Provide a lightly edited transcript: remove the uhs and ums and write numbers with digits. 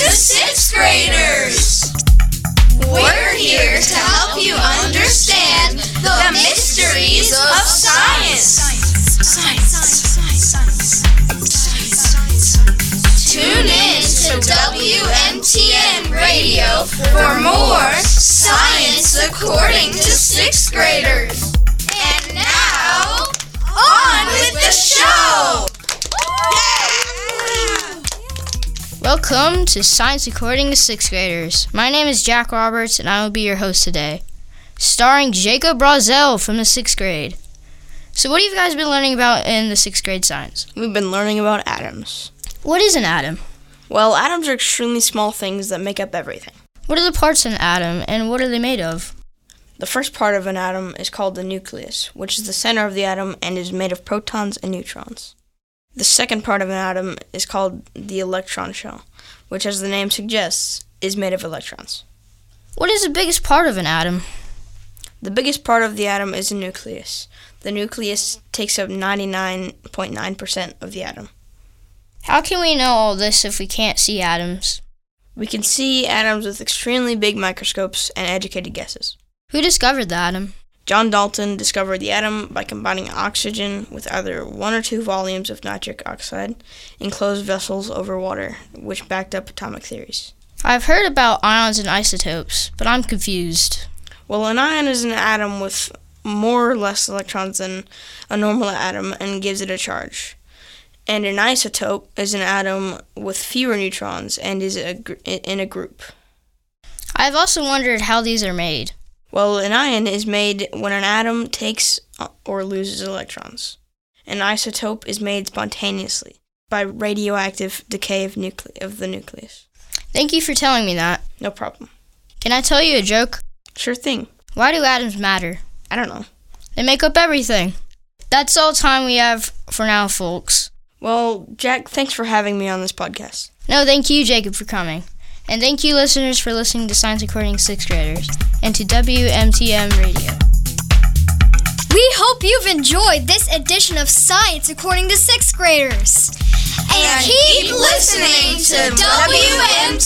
the sixth graders! We're here to help you understand the mysteries of science. Tune in to WMTN Radio for more Science According to Sixth Graders. And now, on with the show! Welcome to Science According to Sixth Graders. My name is Jack Roberts, and I will be your host today, starring Jacob Brazel from the sixth grade. So what have you guys been learning about in the sixth grade science? We've been learning about atoms. What is an atom? Well, atoms are extremely small things that make up everything. What are the parts of an atom, and what are they made of? The first part of an atom is called the nucleus, which is the center of the atom and is made of protons and neutrons. The second part of an atom is called the electron shell, which, as the name suggests, is made of electrons. What is the biggest part of an atom? The biggest part of the atom is the nucleus. The nucleus takes up 99.9% of the atom. How can we know all this if we can't see atoms? We can see atoms with extremely big microscopes and educated guesses. Who discovered the atom? John Dalton discovered the atom by combining oxygen with either 1 or 2 volumes of nitric oxide in closed vessels over water, which backed up atomic theories. I've heard about ions and isotopes, but I'm confused. Well, an ion is an atom with more or less electrons than a normal atom and gives it a charge. And an isotope is an atom with fewer neutrons and is in a group. I've also wondered how these are made. Well, an ion is made when an atom takes or loses electrons. An isotope is made spontaneously by radioactive decay of the nucleus. Thank you for telling me that. No problem. Can I tell you a joke? Sure thing. Why do atoms matter? I don't know. They make up everything. That's all time we have for now, folks. Well, Jack, thanks for having me on this podcast. No, thank you, Jacob, for coming. And thank you, listeners, for listening to Science According to Sixth Graders and to WMTN Radio. We hope you've enjoyed this edition of Science According to Sixth Graders. And keep listening to WMTN.